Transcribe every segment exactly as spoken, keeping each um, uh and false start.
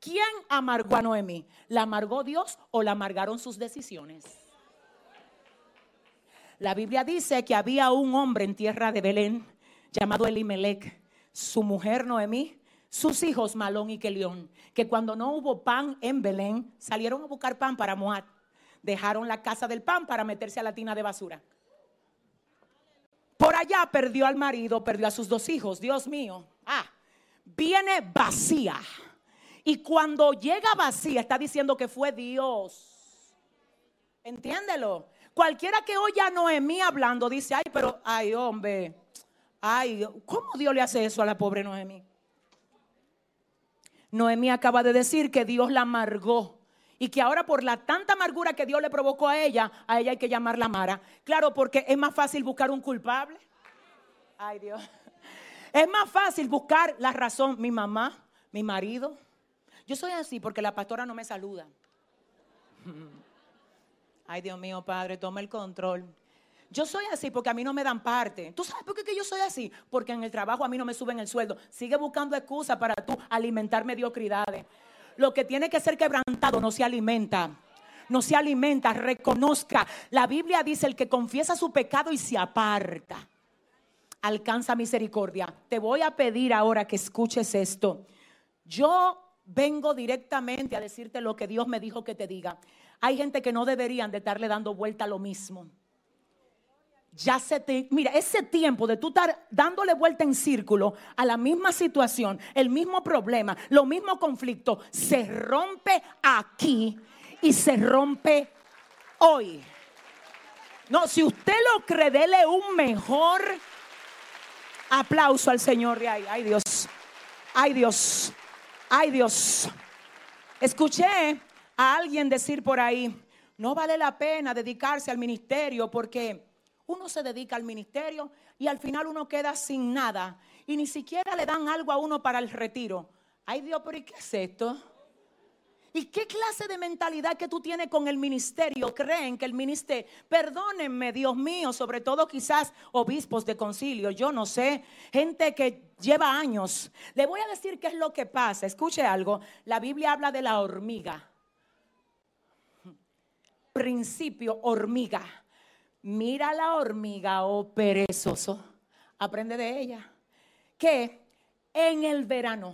¿quién amargó a Noemí? ¿La amargó Dios o la amargaron sus decisiones? La Biblia dice que había un hombre en tierra de Belén llamado Elimelech, su mujer Noemí, sus hijos Malón y Kelión, que cuando no hubo pan en Belén, salieron a buscar pan para Moab. Dejaron la casa del pan para meterse a la tina de basura. Por allá perdió al marido, perdió a sus dos hijos. Dios mío, ah, viene vacía. Y cuando llega vacía, está diciendo que fue Dios. Entiéndelo. Cualquiera que oye a Noemí hablando dice, ay, pero, ay, hombre, ay, ¿cómo Dios le hace eso a la pobre Noemí? Noemí acaba de decir que Dios la amargó y que ahora por la tanta amargura que Dios le provocó a ella, a ella hay que llamarla Mara. Claro, porque es más fácil buscar un culpable. Ay, Dios. Es más fácil buscar la razón. Mi mamá, mi marido. Yo soy así porque la pastora no me saluda. Ay, Dios mío, Padre, toma el control. Yo soy así porque a mí no me dan parte. ¿Tú sabes por qué que yo soy así? Porque en el trabajo a mí no me suben el sueldo. Sigue buscando excusas para tú alimentar mediocridades. Lo que tiene que ser quebrantado no se alimenta. No se alimenta, reconozca. La Biblia dice, el que confiesa su pecado y se aparta, alcanza misericordia. Te voy a pedir ahora que escuches esto. Yo vengo directamente a decirte lo que Dios me dijo que te diga. Hay gente que no deberían de estarle dando vuelta a lo mismo. Ya se te, mira, ese tiempo de tú estar dándole vuelta en círculo a la misma situación, el mismo problema, los mismos conflictos, se rompe aquí y se rompe hoy. No, si usted lo cree, dele un mejor aplauso al Señor de ahí. Ay, Dios, ay, Dios, ay, Dios. Escuché a alguien decir por ahí, no vale la pena dedicarse al ministerio porque uno se dedica al ministerio y al final uno queda sin nada y ni siquiera le dan algo a uno para el retiro. Ay, Dios, pero ¿y qué es esto? ¿Y qué clase de mentalidad que tú tienes con el ministerio? Creen que el ministerio, perdónenme, Dios mío, sobre todo quizás obispos de concilio, yo no sé, gente que lleva años. Le voy a decir qué es lo que pasa. Escuche algo, la Biblia habla de la hormiga. Principio, hormiga. Mira la hormiga, oh perezoso, aprende de ella, que en el verano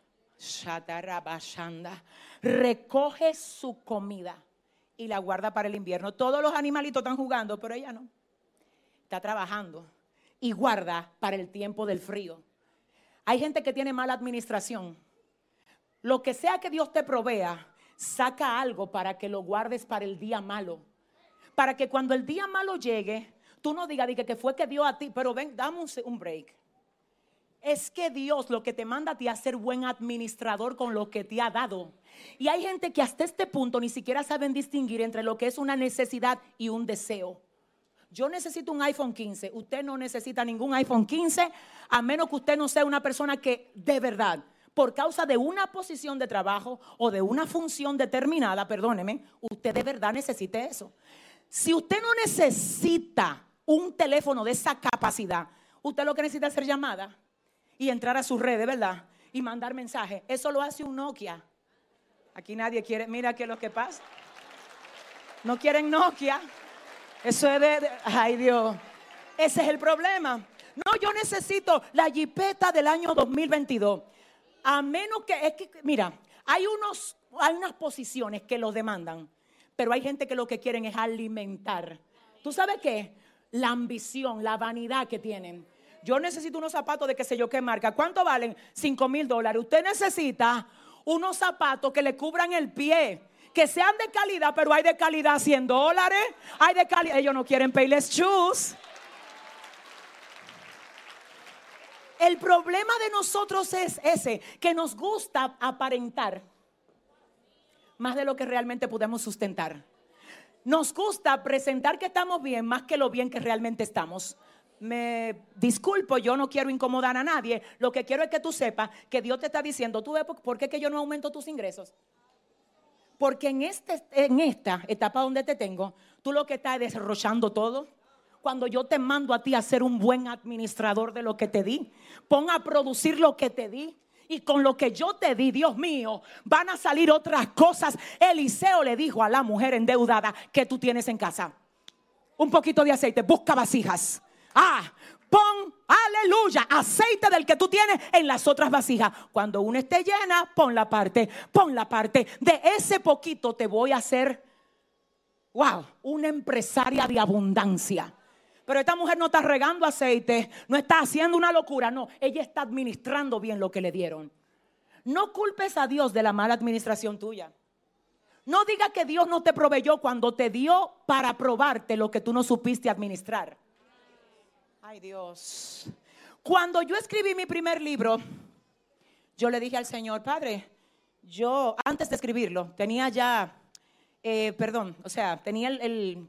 recoge su comida y la guarda para el invierno. Todos los animalitos están jugando, pero ella no. Está trabajando y guarda para el tiempo del frío. Hay gente que tiene mala administración. Lo que sea que Dios te provea, saca algo para que lo guardes para el día malo. Para que cuando el día malo llegue, tú no digas que fue que dio a ti, pero ven, dame un, un break. Es que Dios lo que te manda a ti es ser buen administrador con lo que te ha dado. Y hay gente que hasta este punto ni siquiera saben distinguir entre lo que es una necesidad y un deseo. Yo necesito un iPhone quince. Usted no necesita ningún iPhone quince, a menos que usted no sea una persona que de verdad, por causa de una posición de trabajo o de una función determinada, perdóneme, usted de verdad necesite eso. Si usted no necesita un teléfono de esa capacidad, usted lo que necesita es hacer llamada y entrar a sus redes, ¿verdad? Y mandar mensajes. Eso lo hace un Nokia. Aquí nadie quiere, mira qué es lo que pasa. No quieren Nokia. Eso es de, de, ay Dios. Ese es el problema. No, yo necesito la jipeta del año dos mil veintidós. A menos que, es que, mira, hay, unos, hay unas posiciones que los demandan. Pero hay gente que lo que quieren es alimentar. ¿Tú sabes qué? La ambición, la vanidad que tienen. Yo necesito unos zapatos de qué sé yo qué marca. ¿Cuánto valen? Cinco mil dólares. Usted necesita unos zapatos que le cubran el pie. Que sean de calidad, pero hay de calidad cien dólares. Hay de calidad. Ellos no quieren payless shoes. El problema de nosotros es ese, que nos gusta aparentar más de lo que realmente podemos sustentar. Nos gusta presentar que estamos bien más que lo bien que realmente estamos. Me disculpo, yo no quiero incomodar a nadie. Lo que quiero es que tú sepas que Dios te está diciendo, ¿tú ves por qué que yo no aumento tus ingresos? Porque en, este, en esta etapa donde te tengo, tú lo que estás es derrochando todo. Cuando yo te mando a ti a ser un buen administrador de lo que te di, pon a producir lo que te di. Y con lo que yo te di, Dios mío, van a salir otras cosas. Eliseo le dijo a la mujer endeudada: ¿qué tú tienes en casa? Un poquito de aceite, busca vasijas. Ah, pon, aleluya, aceite del que tú tienes en las otras vasijas. Cuando una esté llena, pon la parte, pon la parte. De ese poquito te voy a hacer, wow, una empresaria de abundancia. Pero esta mujer no está regando aceite, no está haciendo una locura, no, ella está administrando bien lo que le dieron. No culpes a Dios de la mala administración tuya. No diga que Dios no te proveyó cuando te dio para probarte lo que tú no supiste administrar. Ay, Dios. Cuando yo escribí mi primer libro, yo le dije al Señor: Padre, yo antes de escribirlo tenía ya, eh, perdón, o sea, tenía el, el,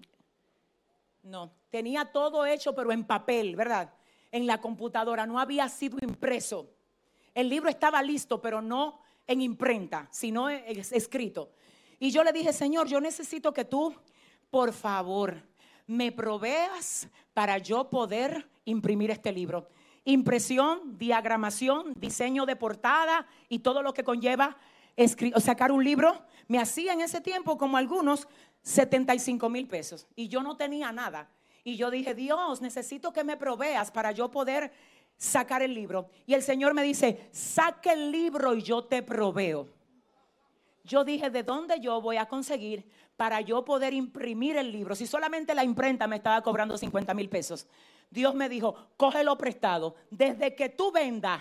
no, tenía todo hecho pero en papel, ¿verdad? En la computadora, no había sido impreso. El libro estaba listo pero no en imprenta, sino escrito. Y yo le dije: Señor, yo necesito que tú, por favor, me proveas para yo poder imprimir este libro. Impresión, diagramación, diseño de portada y todo lo que conlleva escri- sacar un libro. Me hacía en ese tiempo, como algunos, setenta y cinco mil pesos. Y yo no tenía nada. Y yo dije: Dios, necesito que me proveas para yo poder sacar el libro. Y el Señor me dice: saque el libro y yo te proveo. Yo dije: ¿de dónde yo voy a conseguir para yo poder imprimir el libro? Si solamente la imprenta me estaba cobrando cincuenta mil pesos. Dios me dijo: cógelo prestado. Desde que tú vendas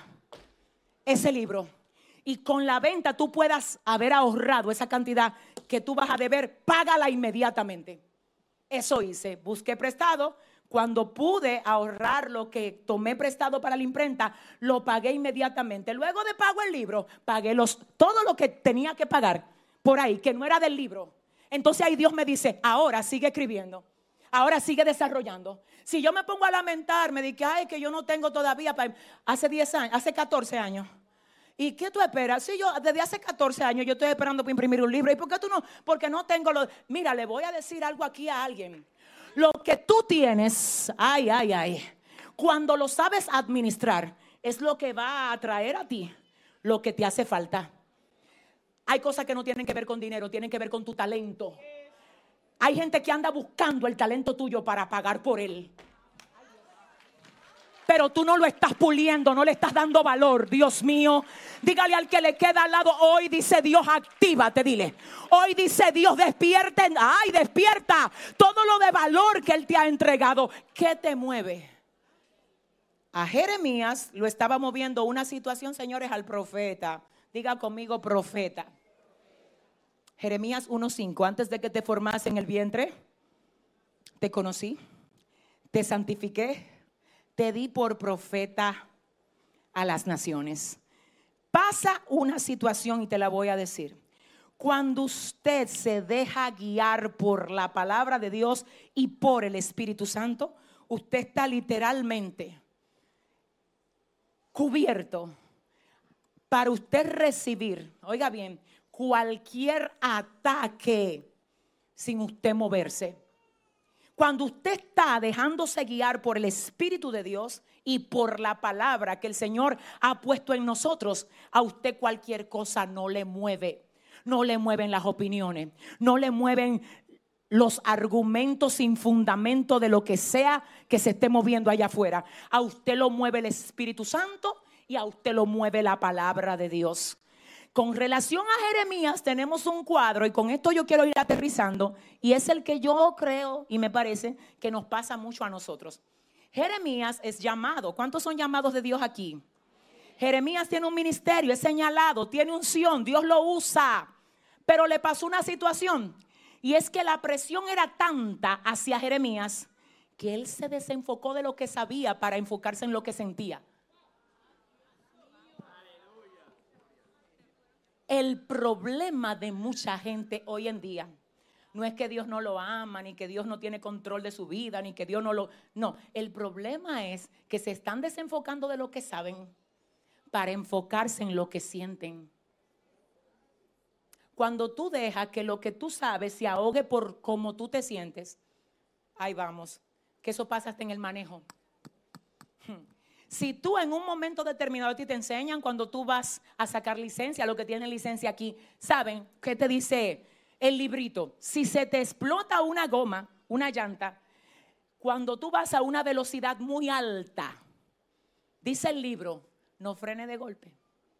ese libro y con la venta tú puedas haber ahorrado esa cantidad que tú vas a deber, págala inmediatamente. Eso hice, busqué prestado. Cuando pude ahorrar lo que tomé prestado para la imprenta, lo pagué inmediatamente. Luego de pago el libro, pagué los, todo lo que tenía que pagar por ahí, que no era del libro. Entonces ahí Dios me dice: ahora sigue escribiendo, ahora sigue desarrollando. Si yo me pongo a lamentar, me dije: ay, que yo no tengo todavía, para... hace diez años, hace catorce años. ¿Y qué tú esperas? Si yo desde hace catorce años yo estoy esperando para imprimir un libro. ¿Y por qué tú no? Porque no tengo lo... Mira, le voy a decir algo aquí a alguien. Lo que tú tienes, ay, ay, ay, cuando lo sabes administrar, es lo que va a atraer a ti lo que te hace falta. Hay cosas que no tienen que ver con dinero, tienen que ver con tu talento. Hay gente que anda buscando el talento tuyo para pagar por él. Pero tú no lo estás puliendo, no le estás dando valor. Dios mío, dígale al que le queda al lado: hoy dice Dios, actívate, dile. Hoy dice Dios, despierta, ay, despierta todo lo de valor que Él te ha entregado. ¿Qué te mueve? A Jeremías lo estaba moviendo una situación, señores, al profeta. Diga conmigo: profeta. Jeremías uno cinco: antes de que te formase en el vientre, te conocí, te santifiqué, te di por profeta a las naciones. Pasa una situación y te la voy a decir. Cuando usted se deja guiar por la palabra de Dios y por el Espíritu Santo, usted está literalmente cubierto para usted recibir, oiga bien, cualquier ataque sin usted moverse. Cuando usted está dejándose guiar por el Espíritu de Dios y por la palabra que el Señor ha puesto en nosotros, a usted cualquier cosa no le mueve. No le mueven las opiniones, no le mueven los argumentos sin fundamento de lo que sea que se esté moviendo allá afuera. A usted lo mueve el Espíritu Santo y a usted lo mueve la palabra de Dios. Con relación a Jeremías tenemos un cuadro, y con esto yo quiero ir aterrizando, y es el que yo creo y me parece que nos pasa mucho a nosotros. Jeremías es llamado. ¿Cuántos son llamados de Dios aquí? Jeremías tiene un ministerio, es señalado, tiene unción, Dios lo usa. Pero le pasó una situación, y es que la presión era tanta hacia Jeremías que él se desenfocó de lo que sabía para enfocarse en lo que sentía. El problema de mucha gente hoy en día no es que Dios no lo ama, ni que Dios no tiene control de su vida, ni que Dios no lo... No, el problema es que se están desenfocando de lo que saben para enfocarse en lo que sienten. Cuando tú dejas que lo que tú sabes se ahogue por cómo tú te sientes, ahí vamos, que eso pasa hasta en el manejo. Si tú en un momento determinado a ti te enseñan cuando tú vas a sacar licencia, lo que tienen licencia aquí, ¿saben qué te dice el librito? Si se te explota una goma, una llanta, cuando tú vas a una velocidad muy alta, dice el libro, no frene de golpe.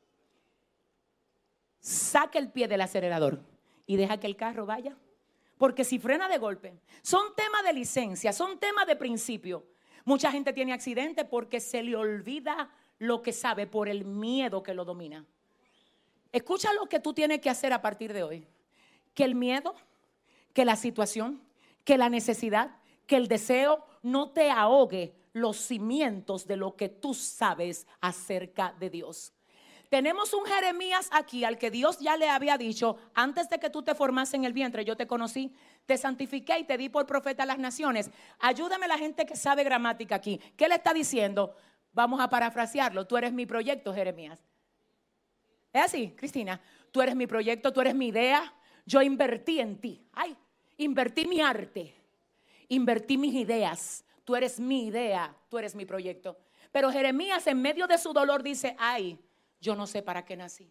Saca el pie del acelerador y deja que el carro vaya. Porque si frena de golpe, son temas de licencia, son temas de principio. Mucha gente tiene accidentes porque se le olvida lo que sabe por el miedo que lo domina. Escucha lo que tú tienes que hacer a partir de hoy. Que el miedo, que la situación, que la necesidad, que el deseo no te ahogue los cimientos de lo que tú sabes acerca de Dios. Tenemos un Jeremías aquí al que Dios ya le había dicho: antes de que tú te formases en el vientre, yo te conocí, te santifiqué y te di por profeta a las naciones. Ayúdame la gente que sabe gramática aquí. ¿Qué le está diciendo? Vamos a parafrasearlo. Tú eres mi proyecto, Jeremías. ¿Es así, Cristina? Tú eres mi proyecto, tú eres mi idea. Yo invertí en ti. Ay, invertí mi arte, invertí mis ideas. Tú eres mi idea, tú eres mi proyecto. Pero Jeremías en medio de su dolor dice: ay, yo no sé para qué nací.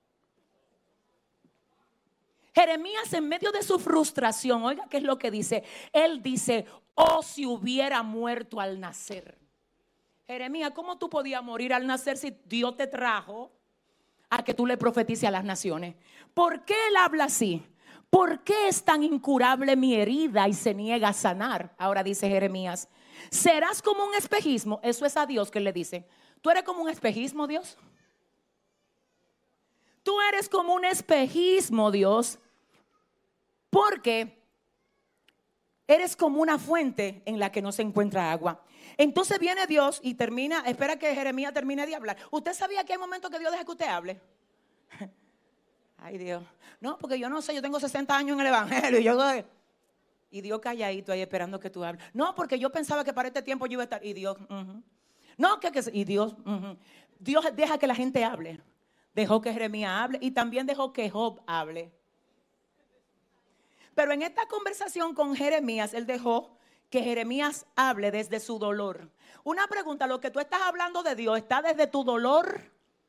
Jeremías en medio de su frustración, oiga qué es lo que dice. Él dice: oh, si hubiera muerto al nacer. Jeremías, ¿cómo tú podías morir al nacer si Dios te trajo a que tú le profetices a las naciones? ¿Por qué él habla así? ¿Por qué es tan incurable mi herida y se niega a sanar? Ahora dice Jeremías: serás como un espejismo. Eso es a Dios que le dice. ¿Tú eres como un espejismo, Dios? Tú eres como un espejismo, Dios, porque eres como una fuente en la que no se encuentra agua. Entonces viene Dios y termina, espera que Jeremías termine de hablar. ¿Usted sabía que hay momentos que Dios deja que usted hable? Ay, Dios. No, porque yo no sé, yo tengo sesenta años en el evangelio y yo doy. Y Dios calladito ahí esperando que tú hables. No, porque yo pensaba que para este tiempo yo iba a estar. Y Dios, uh-huh. No, que, que y Dios, uh-huh. Dios deja que la gente hable. Dejó que Jeremías hable y también dejó que Job hable. Pero en esta conversación con Jeremías, él dejó que Jeremías hable desde su dolor. Una pregunta: lo que tú estás hablando de Dios, ¿está desde tu dolor?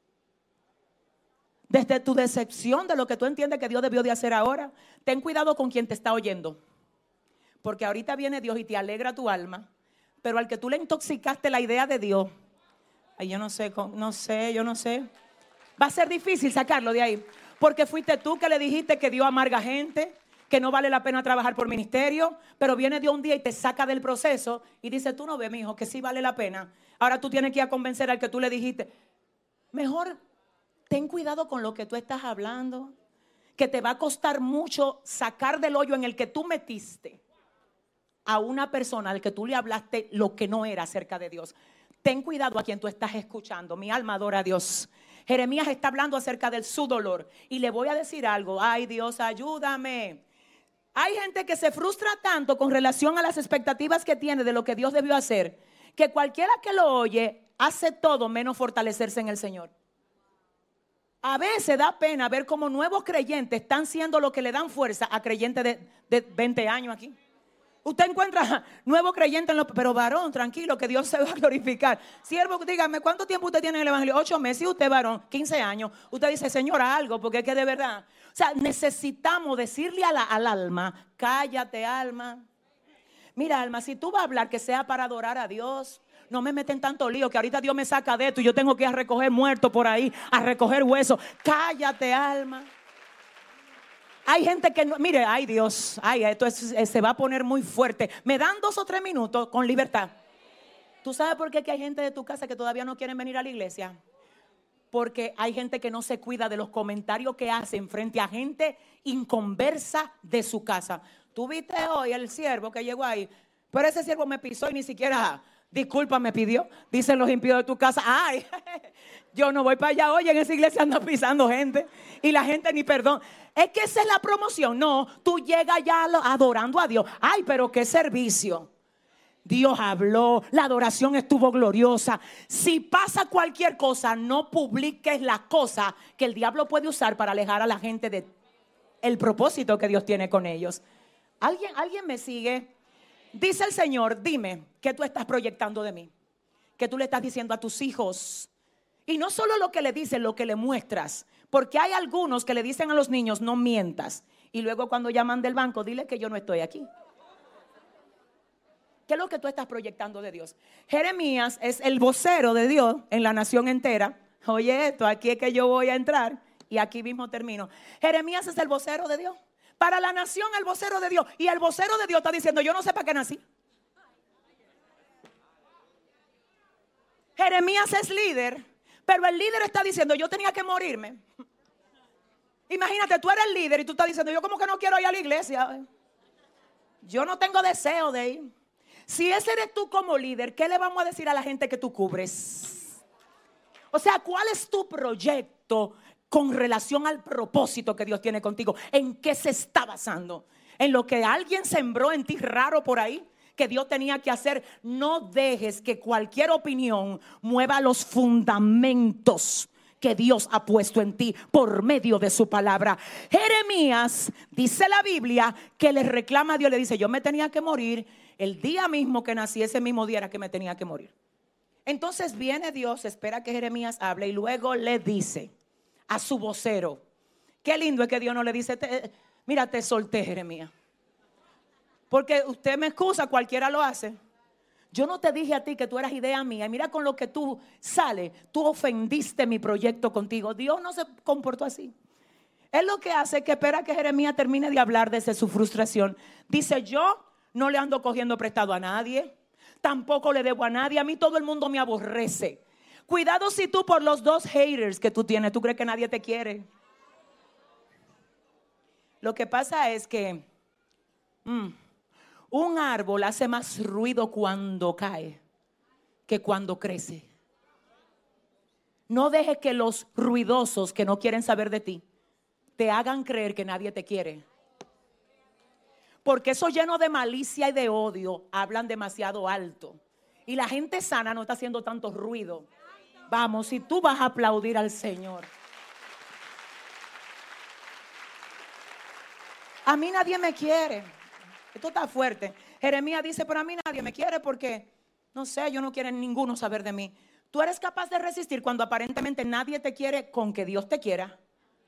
Desde tu decepción de lo que tú entiendes que Dios debió de hacer ahora. Ten cuidado con quien te está oyendo. Porque ahorita viene Dios y te alegra tu alma. Pero al que tú le intoxicaste la idea de Dios, ay, yo no sé, no sé, yo no sé. Va a ser difícil sacarlo de ahí. Porque fuiste tú que le dijiste que Dios amarga gente, que no vale la pena trabajar por ministerio. Pero viene Dios un día y te saca del proceso y dice: tú no ves, mi hijo, que sí vale la pena. Ahora tú tienes que ir a convencer al que tú le dijiste. Mejor ten cuidado con lo que tú estás hablando, que te va a costar mucho sacar del hoyo en el que tú metiste a una persona al que tú le hablaste lo que no era acerca de Dios. Ten cuidado a quien tú estás escuchando. Mi alma adora a Dios. Jeremías está hablando acerca de su dolor. Y le voy a decir algo. Ay, Dios, ayúdame. Hay gente que se frustra tanto con relación a las expectativas que tiene de lo que Dios debió hacer, que cualquiera que lo oye hace todo menos fortalecerse en el Señor. A veces da pena ver cómo nuevos creyentes están siendo lo que le dan fuerza a creyentes de, de veinte años aquí. Usted encuentra nuevo creyente en lo, pero varón, tranquilo, que Dios se va a glorificar. Siervo, dígame, ¿cuánto tiempo usted tiene en el evangelio? Ocho meses. Y usted, varón, quince años. Usted dice: señora, algo, porque es que de verdad. O sea, necesitamos decirle a la, al alma: cállate, alma. Mira, alma, si tú vas a hablar, que sea para adorar a Dios. No me meten tanto lío, que ahorita Dios me saca de esto y yo tengo que ir a recoger muertos por ahí, a recoger huesos. Cállate, alma. Hay gente que no, mire, ay Dios, ay, esto es, se va a poner muy fuerte. Me dan dos o tres minutos con libertad. ¿Tú sabes por qué que hay gente de tu casa que todavía no quieren venir a la iglesia? Porque hay gente que no se cuida de los comentarios que hacen frente a gente inconversa de su casa. Tú viste hoy el siervo que llegó ahí, pero ese siervo me pisó y ni siquiera disculpa me pidió. Dicen los impíos de tu casa: ay, yo no voy para allá. Oye, en esa iglesia anda pisando gente y la gente ni perdón. Es que esa es la promoción. No, tú llegas ya adorando a Dios. Ay, pero qué servicio. Dios habló, la adoración estuvo gloriosa. Si pasa cualquier cosa, no publiques la cosa que el diablo puede usar para alejar a la gente del propósito que Dios tiene con ellos. ¿Alguien, alguien me sigue? Dice el Señor: dime, ¿qué tú estás proyectando de mí? que tú le estás diciendo a tus hijos. Y no solo lo que le dices, lo que le muestras. Porque hay algunos que le dicen a los niños, no mientas. Y luego cuando llaman del banco, dile que yo no estoy aquí. ¿Qué es lo que tú estás proyectando de Dios? Jeremías es el vocero de Dios en la nación entera. Oye esto, aquí es que yo voy a entrar y aquí mismo termino. Jeremías es el vocero de Dios. Para la nación el vocero de Dios. Y el vocero de Dios está diciendo, yo no sé para qué nací. Jeremías es líder, pero el líder está diciendo, yo tenía que morirme. Imagínate, tú eres el líder y tú estás diciendo, yo como que no quiero ir a la iglesia. Yo no tengo deseo de ir. Si ese eres tú como líder, ¿qué le vamos a decir a la gente que tú cubres? O sea, ¿cuál es tu proyecto con relación al propósito que Dios tiene contigo? ¿En qué se está basando? ¿En lo que alguien sembró en ti raro por ahí que Dios tenía que hacer? No dejes que cualquier opinión mueva los fundamentos que Dios ha puesto en ti por medio de su palabra. Jeremías, dice la Biblia, que le reclama a Dios, le dice, yo me tenía que morir el día mismo que nací, ese mismo día era que me tenía que morir. Entonces viene Dios, espera que Jeremías hable y luego le dice a su vocero, qué lindo es que Dios no le dice, te, mira, te solté, Jeremías. Porque usted me excusa, cualquiera lo hace. Yo no te dije a ti que tú eras idea mía. Y mira con lo que tú sales, tú ofendiste mi proyecto contigo. Dios no se comportó así. Él lo que hace es que espera que Jeremías termine de hablar desde su frustración. Dice, yo no le ando cogiendo prestado a nadie. Tampoco le debo a nadie. A mí todo el mundo me aborrece. Cuidado si tú por los dos haters que tú tienes, tú crees que nadie te quiere. Lo que pasa es que mmm, un árbol hace más ruido cuando cae que cuando crece. No dejes que los ruidosos que no quieren saber de ti te hagan creer que nadie te quiere. Porque esos llenos de malicia y de odio hablan demasiado alto. Y la gente sana no está haciendo tanto ruido. Vamos, si tú vas a aplaudir al Señor. A mí nadie me quiere. Esto está fuerte. Jeremías dice, pero a mí nadie me quiere porque, no sé, yo no quiero ninguno saber de mí. ¿Tú eres capaz de resistir cuando aparentemente nadie te quiere con que Dios te quiera?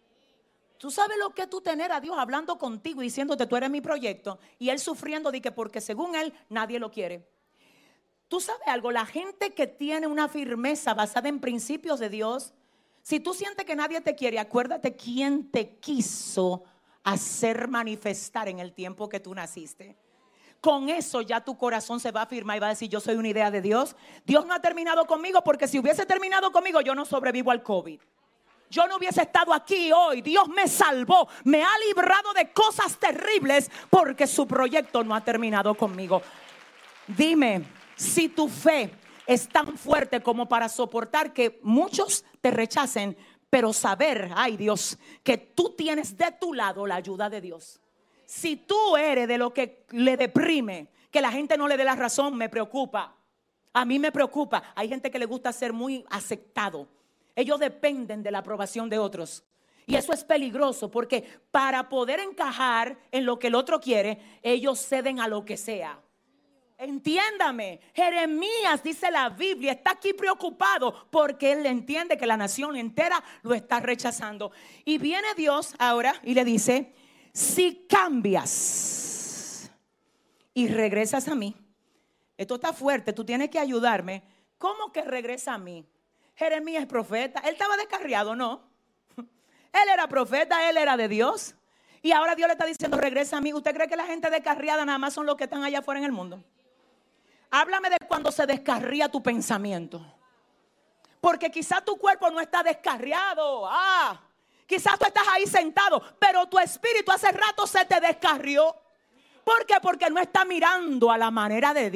¿Tú sabes lo que es tú tener a Dios hablando contigo y diciéndote tú eres mi proyecto? Y Él sufriendo de que porque según Él nadie lo quiere. ¿Tú sabes algo? La gente que tiene una firmeza basada en principios de Dios, si tú sientes que nadie te quiere, acuérdate quién te quiso hacer manifestar en el tiempo que tú naciste. Con eso ya tu corazón se va a afirmar y va a decir, yo soy una idea de Dios. Dios no ha terminado conmigo, porque si hubiese terminado conmigo yo no sobrevivo al COVID. Yo no hubiese estado aquí hoy. Dios me salvó, me ha librado de cosas terribles porque su proyecto no ha terminado conmigo. Dime, si tu fe es tan fuerte como para soportar que muchos te rechacen, pero saber, ay Dios, que tú tienes de tu lado la ayuda de Dios. Si tú eres de lo que le deprime, que la gente no le dé la razón, me preocupa. A mí me preocupa. Hay gente que le gusta ser muy aceptado. Ellos dependen de la aprobación de otros. Y eso es peligroso porque para poder encajar en lo que el otro quiere, ellos ceden a lo que sea. Entiéndame, Jeremías, dice la Biblia, está aquí preocupado porque él entiende que la nación entera lo está rechazando. Y viene Dios ahora y le dice, si cambias y regresas a mí, esto está fuerte, tú tienes que ayudarme. ¿Cómo que regresa a mí? Jeremías es profeta, él estaba descarriado, ¿no? Él era profeta, él era de Dios. Y ahora Dios le está diciendo, regresa a mí. ¿Usted cree que la gente descarriada nada más son los que están allá afuera en el mundo? Háblame de cuando se descarría tu pensamiento. Porque quizás tu cuerpo no está descarriado. Ah, quizás tú estás ahí sentado, pero tu espíritu hace rato se te descarrió. ¿Por qué? Porque no está mirando a la manera de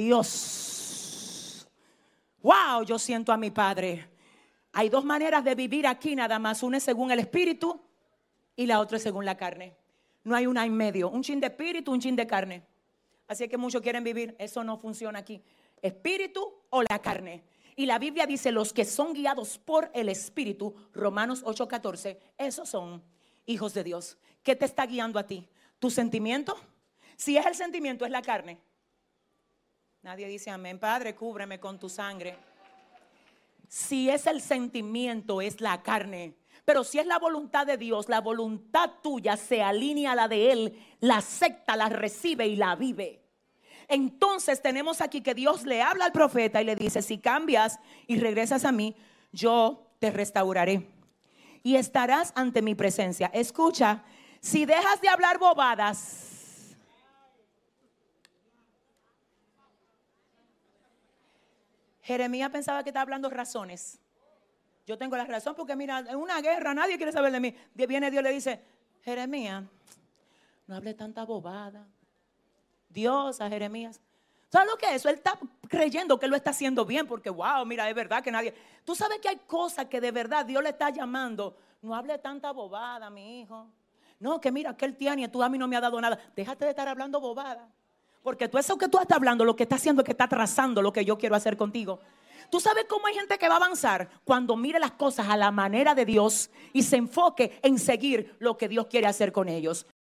Dios. Wow, yo siento a mi Padre. Hay dos maneras de vivir aquí nada más. Una es según el espíritu y la otra es según la carne. No hay una en medio. Un chin de espíritu, un chin de carne. Así que muchos quieren vivir. Eso no funciona aquí. Espíritu o la carne. Y la Biblia dice, los que son guiados por el espíritu, Romanos ocho catorce, esos son hijos de Dios. ¿Qué te está guiando a ti? ¿Tu sentimiento? Si es el sentimiento, es la carne. Nadie dice amén. Padre, cúbreme con tu sangre. Si es el sentimiento, es la carne. Pero si es la voluntad de Dios, la voluntad tuya se alinea a la de Él, la acepta, la recibe y la vive. Entonces tenemos aquí que Dios le habla al profeta y le dice: si cambias y regresas a mí, yo te restauraré y estarás ante mi presencia. Escucha, si dejas de hablar bobadas, Jeremías pensaba que estaba hablando razones. Yo tengo la razón porque mira, en una guerra nadie quiere saber de mí. Viene Dios y le dice: Jeremías, no hable tanta bobada. Dios a Jeremías. ¿Sabes lo que es eso? Él está creyendo que lo está haciendo bien porque wow, mira, es verdad que nadie. Tú sabes que hay cosas que de verdad Dios le está llamando. No hable tanta bobada, mi hijo. No, que mira, que él tiene y tú a mí no me has dado nada. Déjate de estar hablando bobada. Porque tú eso que tú estás hablando, lo que está haciendo es que está trazando lo que yo quiero hacer contigo. ¿Tú sabes cómo hay gente que va a avanzar? Cuando mire las cosas a la manera de Dios y se enfoque en seguir lo que Dios quiere hacer con ellos.